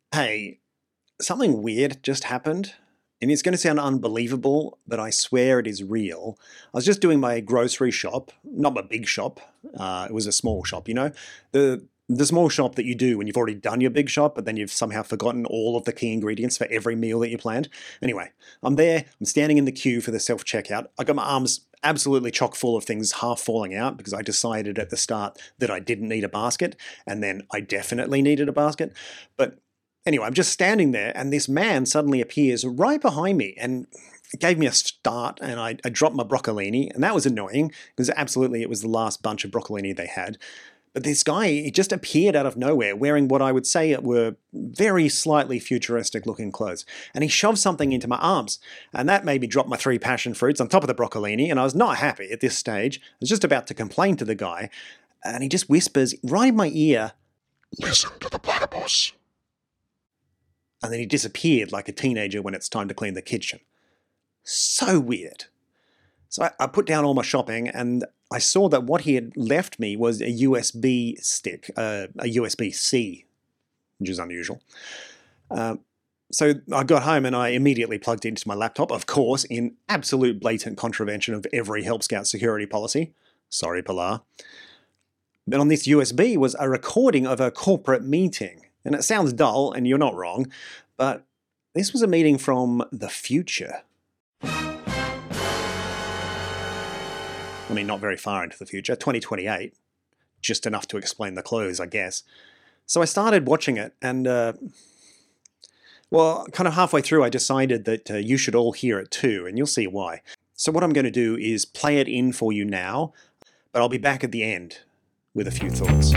Hey, something weird just happened, and it's going to sound unbelievable, but I swear it is real. I was just doing my grocery shop, not my big shop. It was a small shop, the small shop that you do when you've already done your big shop, but then you've somehow forgotten all of the key ingredients for every meal that you planned. Anyway, I'm there. I'm standing in the queue for the self checkout. I got my arms absolutely chock full of things half falling out because I decided at the start that I didn't need a basket, and then I definitely needed a basket. But anyway, I'm just standing there, and this man suddenly appears right behind me and gave me a start, and I dropped my broccolini, and that was annoying because absolutely it was the last bunch of broccolini they had. But this guy, he just appeared out of nowhere wearing what I would say were very slightly futuristic looking clothes. And he shoved something into my arms. And that made me drop my three passion fruits on top of the broccolini. And I was not happy at this stage. I was just about to complain to the guy. And he just whispers right in my ear, "Listen to the platypus." and then he disappeared like a teenager when it's time to clean the kitchen. So weird. So I put down all my shopping and I saw that what he had left me was a USB stick, a USB-C, which is unusual. So I got home and I immediately plugged it into my laptop, of course, in absolute blatant contravention of every Help Scout security policy. Sorry, Pilar. But on this USB was a recording of a corporate meeting. And it sounds dull, and you're not wrong, but this was a meeting from the future. I mean, not very far into the future, 2028. Just enough to explain the clothes, I guess. So I started watching it, and, kind of halfway through, I decided that you should all hear it too, and you'll see why. So what I'm going to do is play it in for you now, but I'll be back at the end with a few thoughts.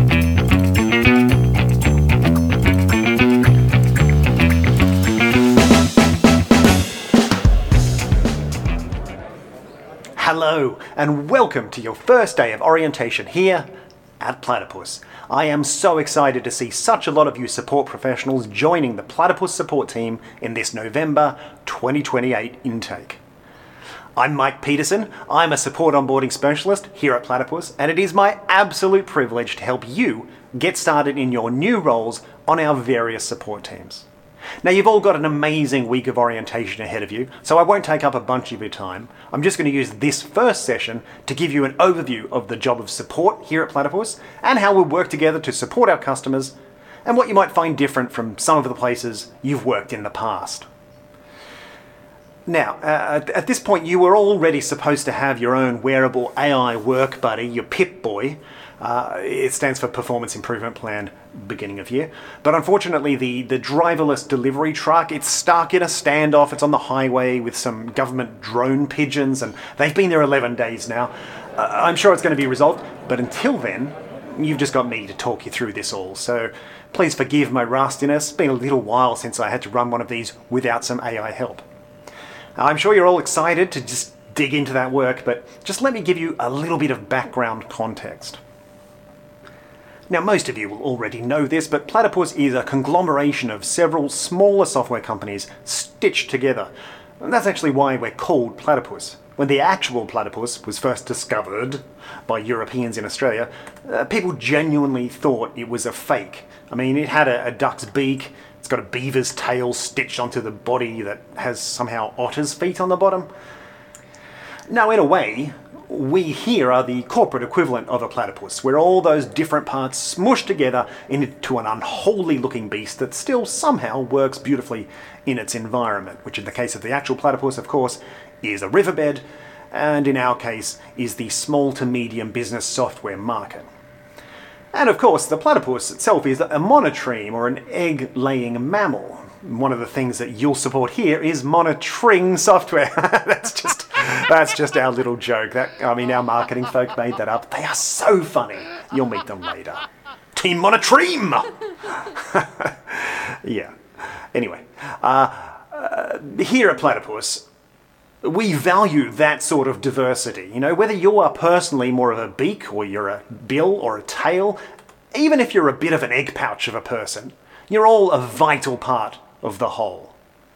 Hello, and welcome to your first day of orientation here at Platypus. I am so excited to see such a lot of you support professionals joining the Platypus support team in this November 2028 intake. I'm Mike Peterson. I'm a support onboarding specialist here at Platypus, and it is my absolute privilege to help you get started in your new roles on our various support teams. Now, you've all got an amazing week of orientation ahead of you, so I won't take up a bunch of your time. I'm just going to use this first session to give you an overview of the job of support here at Platypus and how we'll work together to support our customers and what you might find different from some of the places you've worked in the past. Now, at this point, you were already supposed to have your own wearable AI work buddy, your Pip-Boy. It stands for Performance Improvement Plan, beginning of year. But unfortunately, the driverless delivery truck, it's stuck in a standoff. It's on the highway with some government drone pigeons, and they've been there 11 days now. I'm sure it's going to be resolved, but until then, you've just got me to talk you through this all. So please forgive my rustiness. It's been a little while since I had to run one of these without some AI help. I'm sure you're all excited to just dig into that work, but just let me give you a little bit of background context. Now, most of you will already know this, but Platypus is a conglomeration of several smaller software companies stitched together. And that's actually why we're called Platypus. When the actual platypus was first discovered by Europeans in Australia, people genuinely thought it was a fake. I mean, it had a duck's beak, it's got a beaver's tail stitched onto the body that has somehow otter's feet on the bottom. Now, in a way, we here are the corporate equivalent of a platypus, where all those different parts smushed together into an unholy looking beast that still somehow works beautifully in its environment, which in the case of the actual platypus, of course, is a riverbed, and in our case is the small to medium business software market. And of course, the platypus itself is a monotreme, or an egg-laying mammal. One of the things that you'll support here is monitoring software. That's just our little joke. Our marketing folk made that up. They are so funny. You'll meet them later. Team Monotreme! Yeah. Anyway, here at Platypus, we value that sort of diversity. You know, whether you are personally more of a beak, or you're a bill or a tail, even if you're a bit of an egg pouch of a person, you're all a vital part of the whole.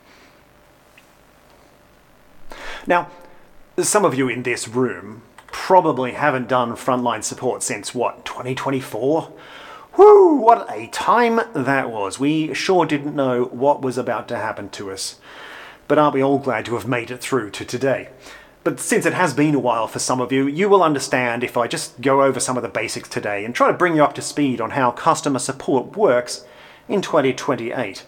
Now, some of you in this room probably haven't done frontline support since, 2024? Whew, what a time that was. We sure didn't know what was about to happen to us. But aren't we all glad to have made it through to today? But since it has been a while for some of you, you will understand if I just go over some of the basics today and try to bring you up to speed on how customer support works in 2028.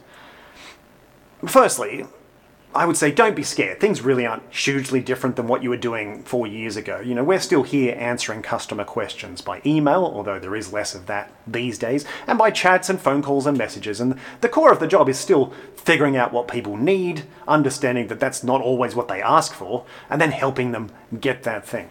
Firstly, I would say don't be scared. Things really aren't hugely different than what you were doing 4 years ago. You know, we're still here answering customer questions by email, although there is less of that these days, and by chats and phone calls and messages. And the core of the job is still figuring out what people need, understanding that that's not always what they ask for, and then helping them get that thing.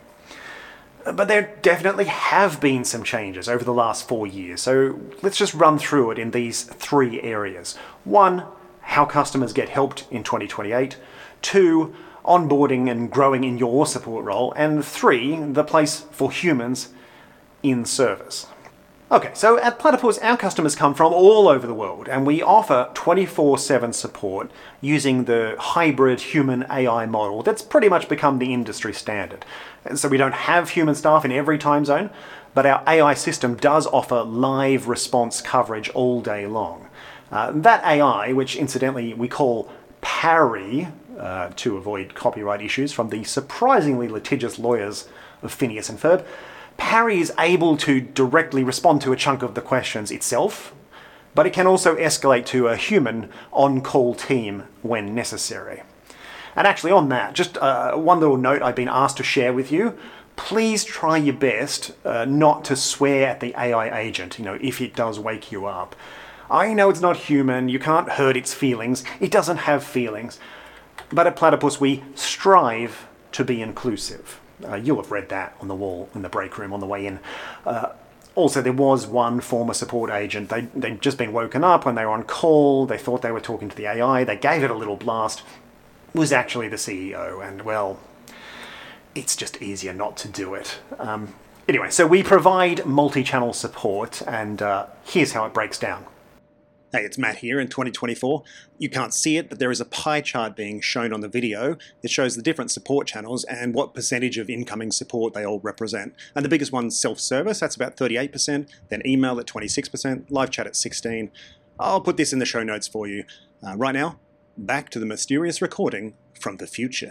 But there definitely have been some changes over the last 4 years, so let's just run through it in these 3 areas. 1, how customers get helped in 2028. 2, onboarding and growing in your support role. And 3, the place for humans in service. Okay, so at Platypus, our customers come from all over the world, and we offer 24/7 support using the hybrid human-AI model that's pretty much become the industry standard. And so we don't have human staff in every time zone, but our AI system does offer live response coverage all day long. That AI, which incidentally we call Parry, to avoid copyright issues from the surprisingly litigious lawyers of Phineas and Ferb, Parry is able to directly respond to a chunk of the questions itself, but it can also escalate to a human on-call team when necessary. And actually on that, just one little note I've been asked to share with you. Please try your best not to swear at the AI agent, if it does wake you up. I know it's not human, you can't hurt its feelings, it doesn't have feelings. But at Platypus we strive to be inclusive. You'll have read that on the wall in the break room on the way in. Also, there was one former support agent. They'd just been woken up when they were on call, they thought they were talking to the AI, they gave it a little blast. It was actually the CEO, and well, it's just easier not to do it. Anyway, so we provide multi-channel support, and here's how it breaks down. Hey, it's Matt here in 2024. You can't see it, but there is a pie chart being shown on the video. It shows the different support channels and what percentage of incoming support they all represent. And the biggest one's self-service, that's about 38%, then email at 26%, live chat at 16%. I'll put this in the show notes for you. Right now, back to the mysterious recording from the future.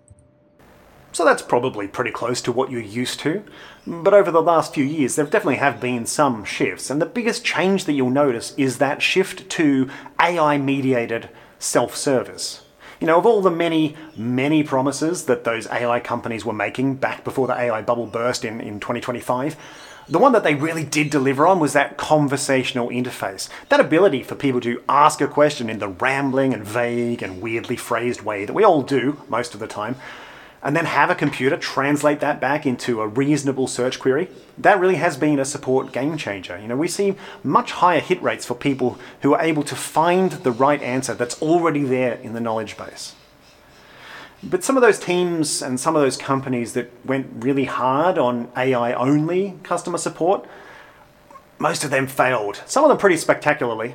So that's probably pretty close to what you're used to. But over the last few years, there definitely have been some shifts. And the biggest change that you'll notice is that shift to AI-mediated self-service. Of all the many, many promises that those AI companies were making back before the AI bubble burst in 2025, the one that they really did deliver on was that conversational interface. That ability for people to ask a question in the rambling and vague and weirdly phrased way that we all do most of the time, and then have a computer translate that back into a reasonable search query. That really has been a support game changer. We see much higher hit rates for people who are able to find the right answer that's already there in the knowledge base. But some of those teams and some of those companies that went really hard on AI-only customer support, most of them failed. Some of them pretty spectacularly.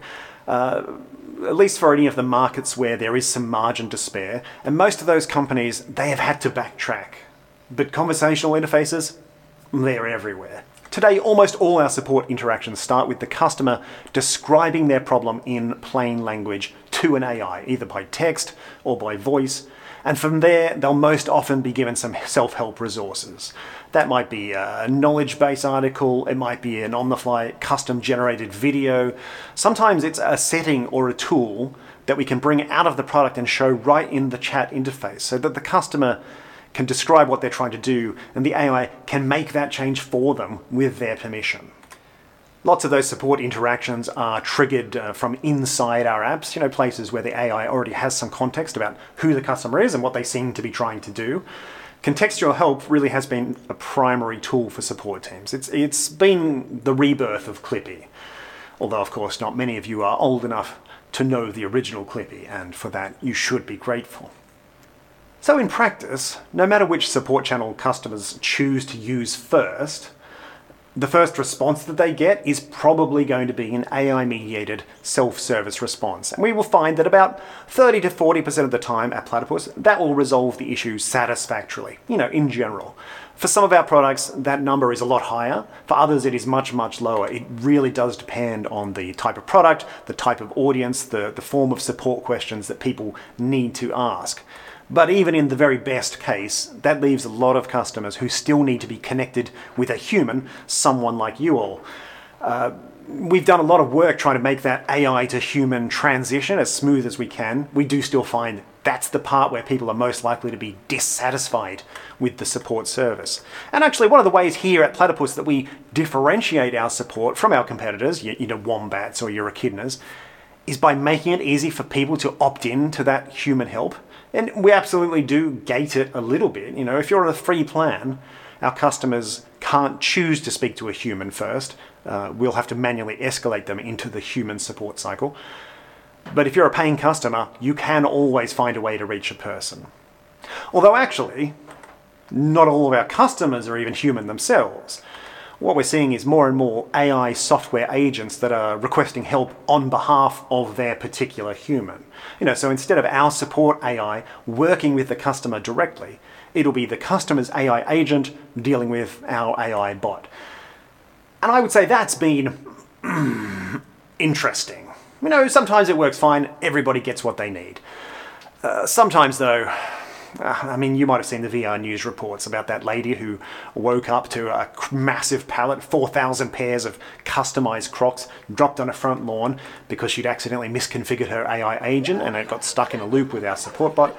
At least for any of the markets where there is some margin to spare. And most of those companies, they have had to backtrack. But conversational interfaces, they're everywhere. Today, almost all our support interactions start with the customer describing their problem in plain language to an AI, either by text or by voice. And from there, they'll most often be given some self-help resources. That might be a knowledge base article, it might be an on-the-fly custom-generated video. Sometimes it's a setting or a tool that we can bring out of the product and show right in the chat interface so that the customer can describe what they're trying to do and the AI can make that change for them with their permission. Lots of those support interactions are triggered from inside our apps, places where the AI already has some context about who the customer is and what they seem to be trying to do. Contextual help really has been a primary tool for support teams. It's been the rebirth of Clippy, although of course not many of you are old enough to know the original Clippy, and for that you should be grateful. So in practice, no matter which support channel customers choose to use first, the first response that they get is probably going to be an AI-mediated self-service response. And we will find that about 30 to 40% of the time at Platypus, that will resolve the issue satisfactorily, in general. For some of our products, that number is a lot higher. For others, it is much, much lower. It really does depend on the type of product, the type of audience, the form of support questions that people need to ask. But even in the very best case, that leaves a lot of customers who still need to be connected with a human, someone like you all. We've done a lot of work trying to make that AI to human transition as smooth as we can. We do still find that's the part where people are most likely to be dissatisfied with the support service. And actually, one of the ways here at Platypus that we differentiate our support from our competitors, wombats or your echidnas, is by making it easy for people to opt in to that human help. And we absolutely do gate it a little bit. If you're on a free plan, our customers can't choose to speak to a human first. We'll have to manually escalate them into the human support cycle. But if you're a paying customer, you can always find a way to reach a person. Although actually, not all of our customers are even human themselves. What we're seeing is more and more AI software agents that are requesting help on behalf of their particular human. So instead of our support AI working with the customer directly, it'll be the customer's AI agent dealing with our AI bot. And I would say that's been interesting. Sometimes it works fine, everybody gets what they need. Sometimes though, you might have seen the VR news reports about that lady who woke up to a massive pallet, 4,000 pairs of customized Crocs dropped on a front lawn because she'd accidentally misconfigured her AI agent and it got stuck in a loop with our support bot.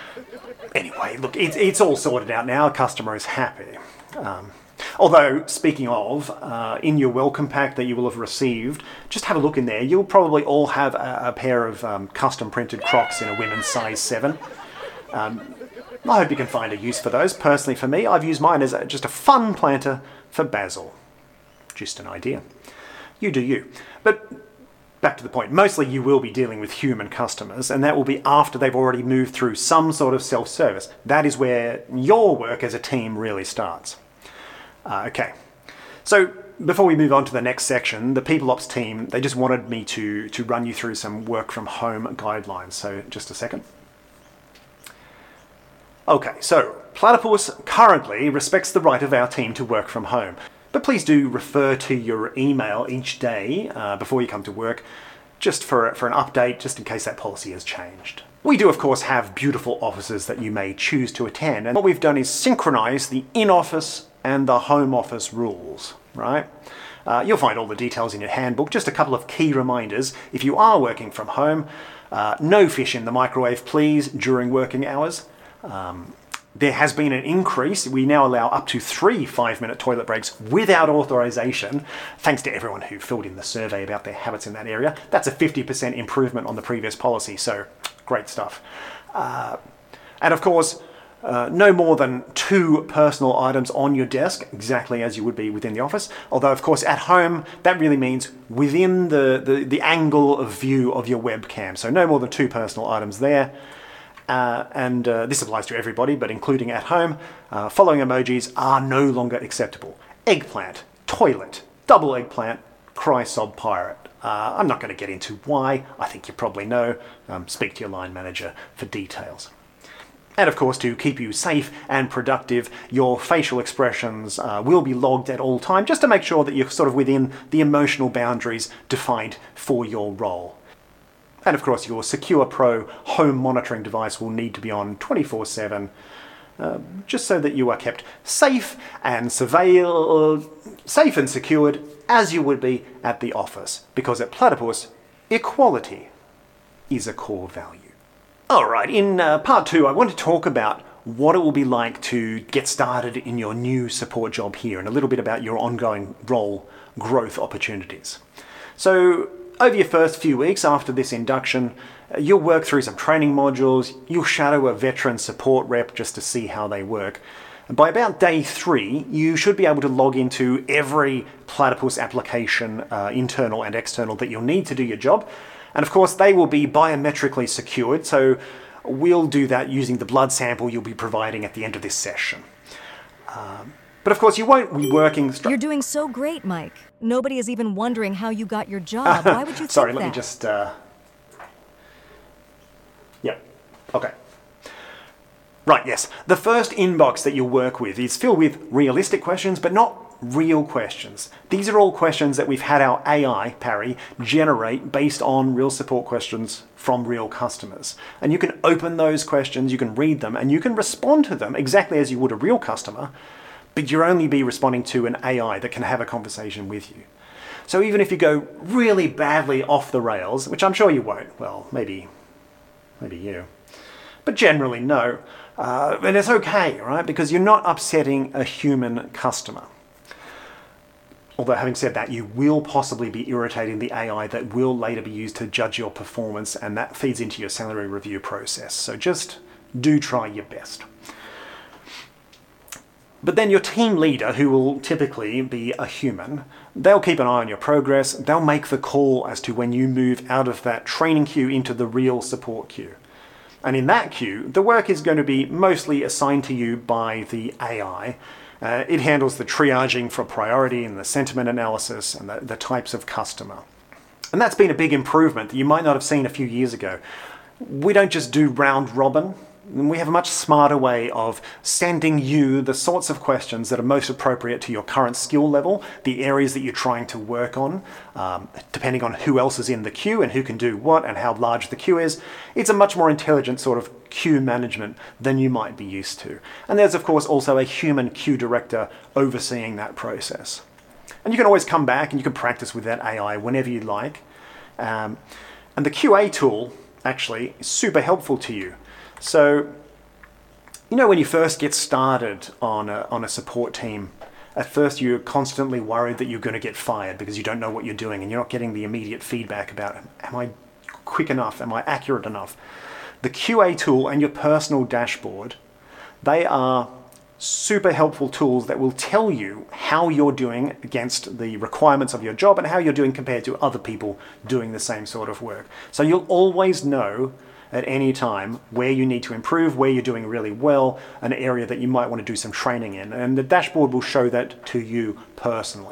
Anyway, look, it's all sorted out now. Our customer is happy. Although, speaking of, in your welcome pack that you will have received, just have a look in there. You'll probably all have a pair of custom printed Crocs in a women's size 7. I hope you can find a use for those. Personally, for me, I've used mine as just a fun planter for Basil. Just an idea. You do you. But back to the point. Mostly you will be dealing with human customers, and that will be after they've already moved through some sort of self-service. That is where your work as a team really starts. Okay. So before we move on to the next section, the PeopleOps team, they just wanted me to run you through some work from home guidelines. So just a second. Okay, so Platypus currently respects the right of our team to work from home. But please do refer to your email each day before you come to work, just for an update, just in case that policy has changed. We do, of course, have beautiful offices that you may choose to attend, and what we've done is synchronize the in-office and the home office rules, right? You'll find all the details in your handbook. Just a couple of key reminders. If you are working from home, no fish in the microwave, please, during working hours. There has been an increase. We now allow up to 3 5-minute toilet breaks without authorization, thanks to everyone who filled in the survey about their habits in that area. That's a 50% improvement on the previous policy, so great stuff. And of course, no more than 2 personal items on your desk, exactly as you would be within the office. Although, of course, at home, that really means within the angle of view of your webcam. So no more than 2 personal items there. And this applies to everybody, but including at home, following emojis are no longer acceptable. Eggplant, toilet, double eggplant, cry sob pirate. I'm not going to get into why. I think you probably know. Speak to your line manager for details. And of course, to keep you safe and productive, your facial expressions will be logged at all time, just to make sure that you're sort of within the emotional boundaries defined for your role. And of course, your Secure Pro home monitoring device will need to be on 24/7, just so that you are kept safe and safe and secured as you would be at the office. Because at Platypus, equality is a core value. Alright, in part 2, I want to talk about what it will be like to get started in your new support job here, and a little bit about your ongoing role growth opportunities. So, over your first few weeks after this induction, you'll work through some training modules, you'll shadow a veteran support rep just to see how they work. And by about day 3, you should be able to log into every Platypus application, internal and external, that you'll need to do your job. And of course, they will be biometrically secured, so we'll do that using the blood sample you'll be providing at the end of this session. But of course, you won't be working... You're doing so great, Mike. Nobody is even wondering how you got your job. Why would you think Sorry, that? let me just... Yep. Okay. Right, yes. The first inbox that you'll work with is filled with realistic questions, but not real questions. These are all questions that we've had our AI, Parry, generate based on real support questions from real customers. And you can open those questions, you can read them, and you can respond to them exactly as you would a real customer, but you'll only be responding to an AI that can have a conversation with you. So even if you go really badly off the rails, which I'm sure you won't, well, maybe you, but generally no, and it's okay, right? Because you're not upsetting a human customer. Although having said that, you will possibly be irritating the AI that will later be used to judge your performance, and that feeds into your salary review process. So just do try your best. But then your team leader, who will typically be a human, they'll keep an eye on your progress. They'll make the call as to when you move out of that training queue into the real support queue. And in that queue, the work is going to be mostly assigned to you by the AI. It handles the triaging for priority and the sentiment analysis and the types of customer. And that's been a big improvement that you might not have seen a few years ago. We don't just do round robin. We have a much smarter way of sending you the sorts of questions that are most appropriate to your current skill level, the areas that you're trying to work on, depending on who else is in the queue and who can do what and how large the queue is. It's a much more intelligent sort of queue management than you might be used to. And there's, of course, also a human queue director overseeing that process. And you can always come back and you can practice with that AI whenever you like. And the QA tool actually is super helpful to you. So, you know, when you first get started on a support team, at first you're constantly worried that you're going to get fired because you don't know what you're doing and you're not getting the immediate feedback about, am I quick enough? Am I accurate enough? The QA tool and your personal dashboard, they are super helpful tools that will tell you how you're doing against the requirements of your job and how you're doing compared to other people doing the same sort of work. So you'll always know at any time where you need to improve, where you're doing really well, an area that you might want to do some training in. And the dashboard will show that to you personally.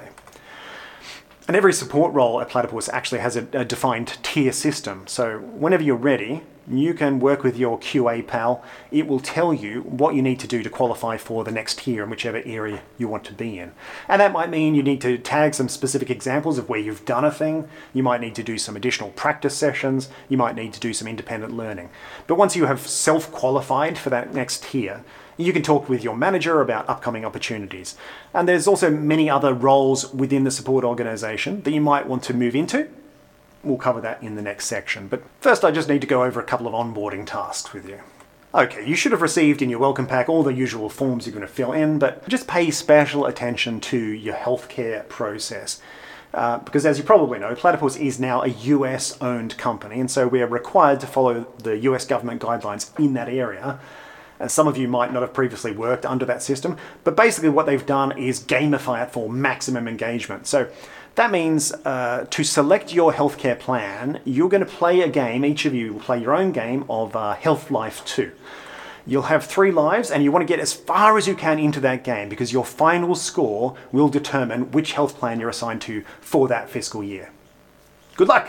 And every support role at Platypus actually has a defined tier system. So whenever you're ready, you can work with your QA pal. It will tell you what you need to do to qualify for the next tier in whichever area you want to be in. And that might mean you need to tag some specific examples of where you've done a thing. You might need to do some additional practice sessions. You might need to do some independent learning. But once you have self-qualified for that next tier, you can talk with your manager about upcoming opportunities. And there's also many other roles within the support organization that you might want to move into. We'll cover that in the next section. But first, I just need to go over a couple of onboarding tasks with you. Okay, you should have received in your welcome pack all the usual forms you're going to fill in, but just pay special attention to your healthcare process. Because as you probably know, Platypus is now a US-owned company, and so we are required to follow the US government guidelines in that area. And some of you might not have previously worked under that system, but basically what they've done is gamify it for maximum engagement. So that means to select your healthcare plan, you're going to play a game, each of you will play your own game of Health Life 2. You'll have 3 lives and you want to get as far as you can into that game because your final score will determine which health plan you're assigned to for that fiscal year. Good luck!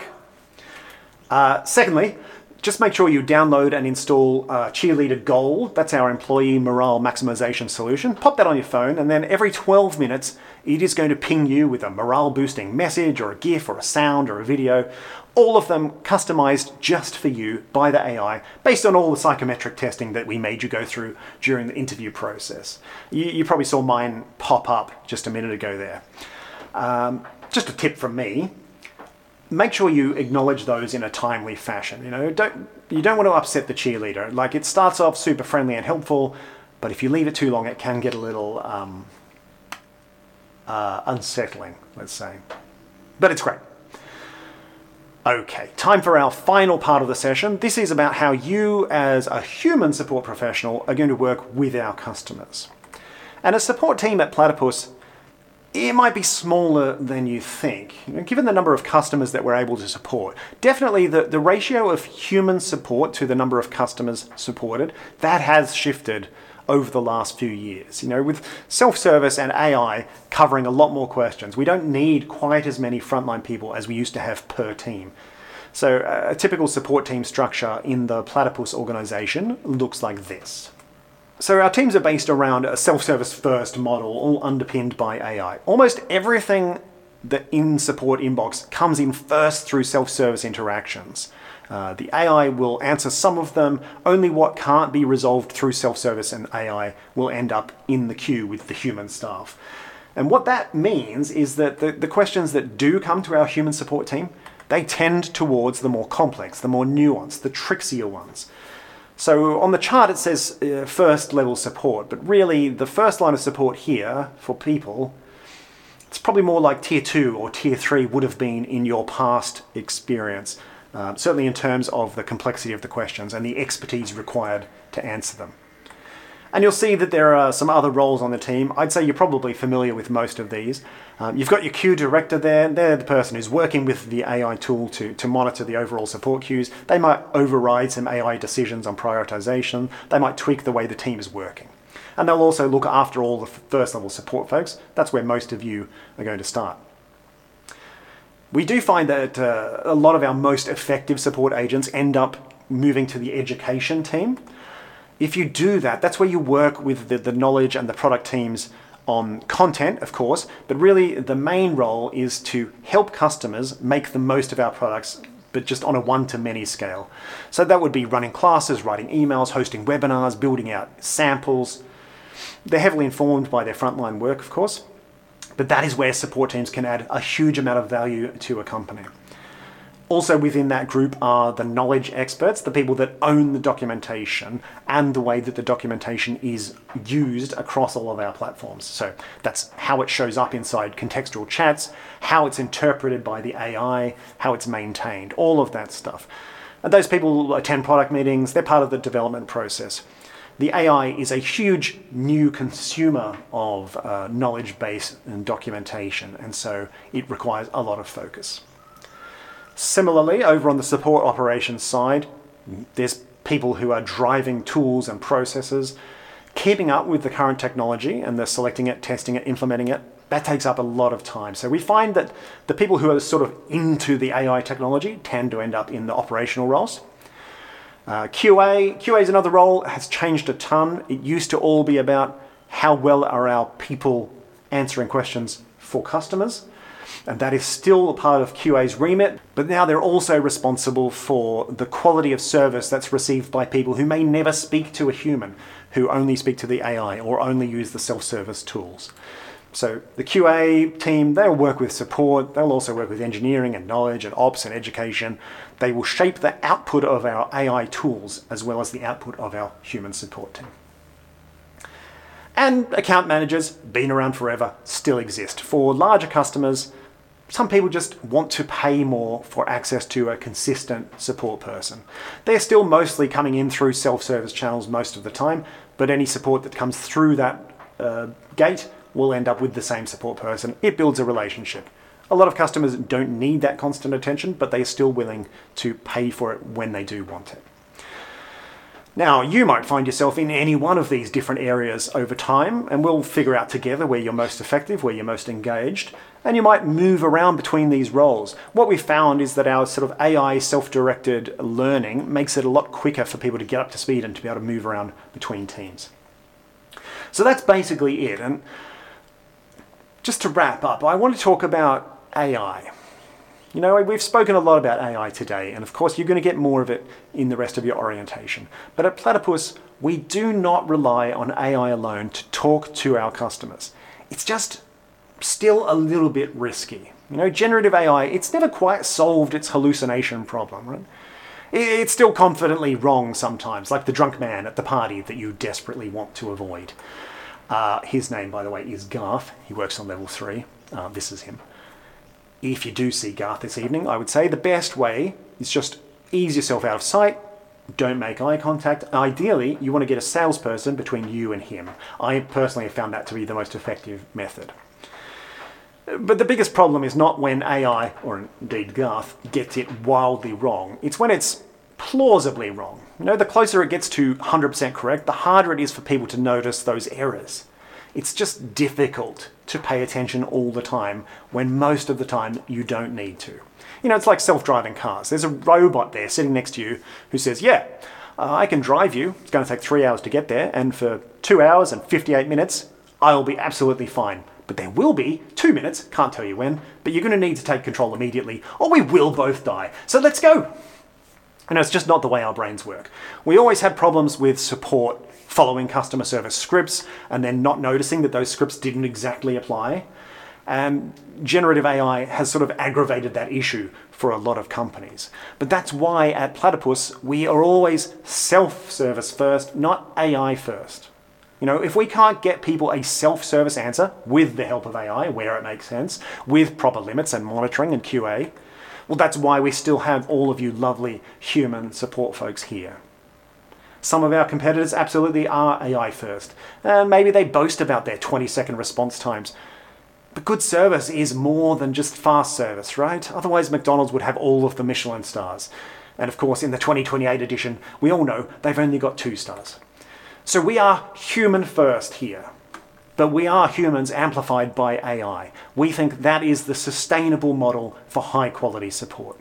Secondly, just make sure you download and install Cheerleader Gold. That's our employee morale maximization solution. Pop that on your phone, and then every 12 minutes, it is going to ping you with a morale boosting message or a GIF or a sound or a video, all of them customized just for you by the AI based on all the psychometric testing that we made you go through during the interview process. You probably saw mine pop up just a minute ago there. Just a tip from me. Make sure you acknowledge those in a timely fashion. You don't want to upset the cheerleader. Like, it starts off super friendly and helpful, but if you leave it too long, it can get a little unsettling, let's say. But it's great. Okay, time for our final part of the session. This is about how you, as a human support professional, are going to work with our customers. And a support team at Platypus, it might be smaller than you think. Given the number of customers that we're able to support, definitely the ratio of human support to the number of customers supported, that has shifted over the last few years. With self-service and AI covering a lot more questions, we don't need quite as many frontline people as we used to have per team. So a typical support team structure in the Platypus organization looks like this. So our teams are based around a self-service first model, all underpinned by AI. Almost everything that in support inbox comes in first through self-service interactions. The AI will answer some of them. Only what can't be resolved through self-service and AI will end up in the queue with the human staff. And what that means is that the questions that do come to our human support team, they tend towards the more complex, the more nuanced, the trickier ones. So on the chart it says first level support, but really the first line of support here for people, it's probably more like tier 2 or tier 3 would have been in your past experience, certainly in terms of the complexity of the questions and the expertise required to answer them. And you'll see that there are some other roles on the team. I'd say you're probably familiar with most of these. You've got your queue director there. They're the person who's working with the AI tool to monitor the overall support queues. They might override some AI decisions on prioritization. They might tweak the way the team is working. And they'll also look after all the first level support folks. That's where most of you are going to start. We do find that a lot of our most effective support agents end up moving to the education team. If you do that, that's where you work with the knowledge and the product teams on content, of course, but really the main role is to help customers make the most of our products, but just on a one-to-many scale. So that would be running classes, writing emails, hosting webinars, building out samples. They're heavily informed by their frontline work, of course, but that is where support teams can add a huge amount of value to a company. Also within that group are the knowledge experts, the people that own the documentation and the way that the documentation is used across all of our platforms. So that's how it shows up inside contextual chats, how it's interpreted by the AI, how it's maintained, all of that stuff. And those people attend product meetings, they're part of the development process. The AI is a huge new consumer of knowledge base and documentation, and so it requires a lot of focus. Similarly, over on the support operations side, there's people who are driving tools and processes, keeping up with the current technology, and they're selecting it, testing it, implementing it. That takes up a lot of time. So we find that the people who are sort of into the AI technology tend to end up in the operational roles. QA is another role, has changed a ton. It used to all be about how well are our people answering questions for customers. And that is still a part of QA's remit, but now they're also responsible for the quality of service that's received by people who may never speak to a human, who only speak to the AI or only use the self-service tools. So the QA team, they'll work with support, they'll also work with engineering and knowledge and ops and education. They will shape the output of our AI tools as well as the output of our human support team. And account managers, been around forever, still exist. For larger customers, some people just want to pay more for access to a consistent support person. They're still mostly coming in through self-service channels most of the time, but any support that comes through that gate will end up with the same support person. It builds a relationship. A lot of customers don't need that constant attention, but they're still willing to pay for it when they do want it. Now, you might find yourself in any one of these different areas over time, and we'll figure out together where you're most effective, where you're most engaged, and you might move around between these roles. What we found is that our sort of AI self-directed learning makes it a lot quicker for people to get up to speed and to be able to move around between teams. So that's basically it. And just to wrap up, I want to talk about AI. You know, we've spoken a lot about AI today, and of course you're going to get more of it in the rest of your orientation. But at Platypus, we do not rely on AI alone to talk to our customers. It's just still a little bit risky. You know, generative AI, it's never quite solved its hallucination problem, right? It's still confidently wrong sometimes, like the drunk man at the party that you desperately want to avoid. His name, by the way, is Garth. He works on level 3. This is him. If you do see Garth this evening, I would say the best way is just ease yourself out of sight, don't make eye contact. Ideally, you want to get a salesperson between you and him. I personally have found that to be the most effective method. But the biggest problem is not when AI, or indeed Garth, gets it wildly wrong. It's when it's plausibly wrong. The closer it gets to 100% correct, the harder it is for people to notice those errors. It's just difficult to pay attention all the time when most of the time you don't need to. It's like self-driving cars. There's a robot there sitting next to you who says, I can drive you. It's going to take 3 hours to get there, and for 2 hours and 58 minutes, I'll be absolutely fine. But there will be 2 minutes, can't tell you when, but you're going to need to take control immediately, or we will both die. So let's go. It's just not the way our brains work. We always had problems with support following customer service scripts and then not noticing that those scripts didn't exactly apply. And generative AI has sort of aggravated that issue for a lot of companies. But that's why at Platypus, we are always self-service first, not AI first. If we can't get people a self-service answer with the help of AI, where it makes sense, with proper limits and monitoring and QA, well, that's why we still have all of you lovely human support folks here. Some of our competitors absolutely are AI first, and maybe they boast about their 20-second response times. But good service is more than just fast service, right? Otherwise, McDonald's would have all of the Michelin stars. And of course, in the 2028 edition, we all know they've only got 2 stars. So we are human first here. But we are humans amplified by AI. We think that is the sustainable model for high-quality support.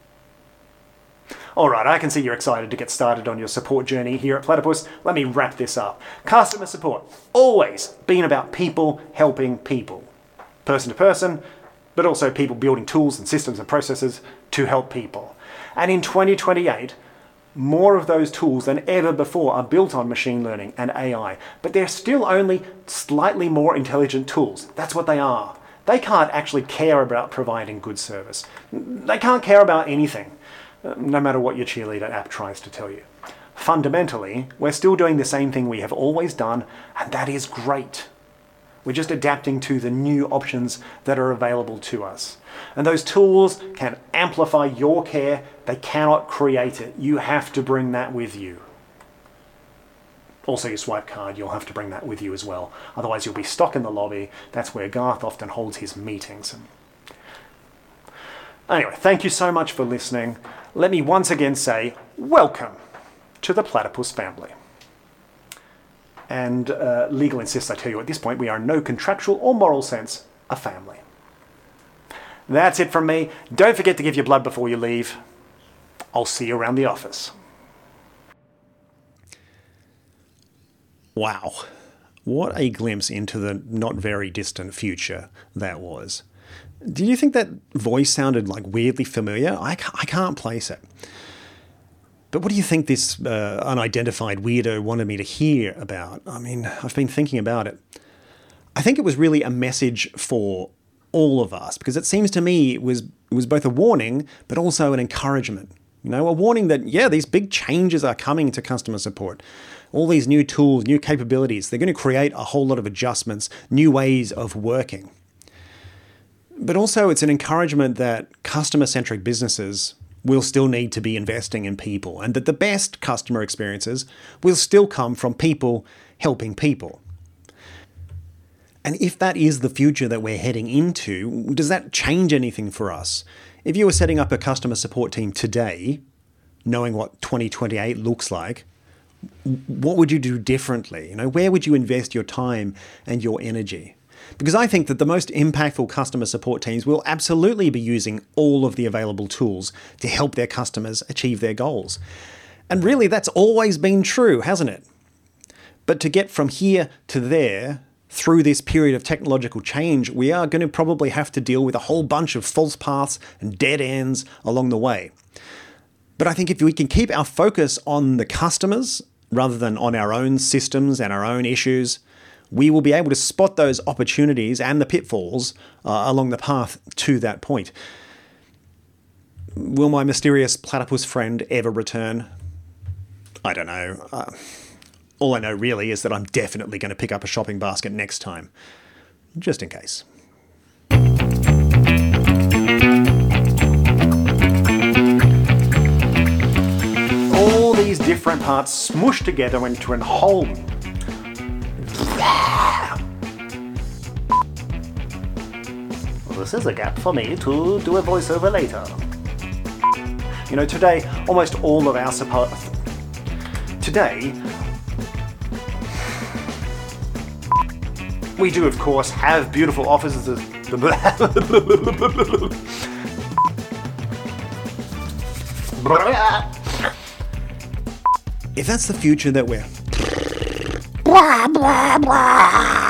All right, I can see you're excited to get started on your support journey here at Platypus. Let me wrap this up. Customer support, always been about people helping people. Person to person, but also people building tools and systems and processes to help people. And in 2028, more of those tools than ever before are built on machine learning and AI, but they're still only slightly more intelligent tools. That's what they are. They can't actually care about providing good service. They can't care about anything, no matter what your cheerleader app tries to tell you. Fundamentally, we're still doing the same thing we have always done, and that is great. We're just adapting to the new options that are available to us. And those tools can amplify your care. They cannot create it. You have to bring that with you. Also, your swipe card, you'll have to bring that with you as well. Otherwise, you'll be stuck in the lobby. That's where Garth often holds his meetings. Anyway, thank you so much for listening. Let me once again say, welcome to the Platypus family. And legal insists I tell you at this point we are in no contractual or moral sense a family. That's it from me. Don't forget to give your blood before you leave. I'll see you around the office. Wow. What a glimpse into the not very distant future that was. Did you think that voice sounded like weirdly familiar? I can't place it. But what do you think this unidentified weirdo wanted me to hear about? I mean, I've been thinking about it. I think it was really a message for all of us, because it seems to me it was both a warning, but also an encouragement. A warning that, these big changes are coming to customer support. All these new tools, new capabilities, they're going to create a whole lot of adjustments, new ways of working. But also it's an encouragement that customer-centric businesses will still need to be investing in people, and that the best customer experiences will still come from people helping people. And if that is the future that we're heading into, does that change anything for us? If you were setting up a customer support team today, knowing what 2028 looks like, what would you do differently? Where would you invest your time and your energy? Because I think that the most impactful customer support teams will absolutely be using all of the available tools to help their customers achieve their goals. And really, that's always been true, hasn't it? But to get from here to there, through this period of technological change, we are going to probably have to deal with a whole bunch of false paths and dead ends along the way. But I think if we can keep our focus on the customers rather than on our own systems and our own issues, we will be able to spot those opportunities and the pitfalls along the path to that point. Will my mysterious platypus friend ever return? I don't know. All I know really is that I'm definitely going to pick up a shopping basket next time, just in case. All these different parts smushed together into a whole. Well, this is a gap for me to do a voiceover later. You know, today, almost all of our Today, we do, of course, have beautiful offices. If that's the future that we're... Blah, blah, blah.